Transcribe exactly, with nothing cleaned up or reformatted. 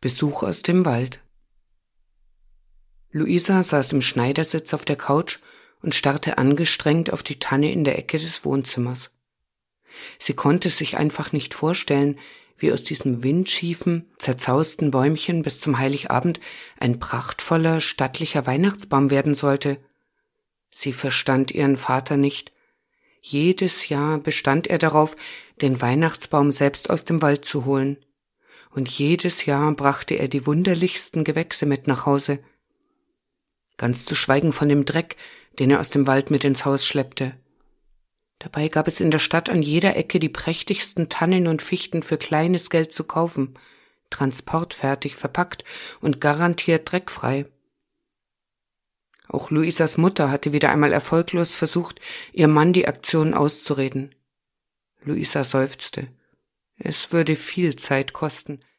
Besuch aus dem Wald. Luisa saß im Schneidersitz auf der Couch und starrte angestrengt auf die Tanne in der Ecke des Wohnzimmers. Sie konnte sich einfach nicht vorstellen, wie aus diesem windschiefen, zerzausten Bäumchen bis zum Heiligabend ein prachtvoller, stattlicher Weihnachtsbaum werden sollte. Sie verstand ihren Vater nicht. Jedes Jahr bestand er darauf, den Weihnachtsbaum selbst aus dem Wald zu holen. Und jedes Jahr brachte er die wunderlichsten Gewächse mit nach Hause. Ganz zu schweigen von dem Dreck, den er aus dem Wald mit ins Haus schleppte. Dabei gab es in der Stadt an jeder Ecke die prächtigsten Tannen und Fichten für kleines Geld zu kaufen, transportfertig verpackt und garantiert dreckfrei. Auch Luisas Mutter hatte wieder einmal erfolglos versucht, ihrem Mann die Aktion auszureden. Luisa seufzte. Es würde viel Zeit kosten.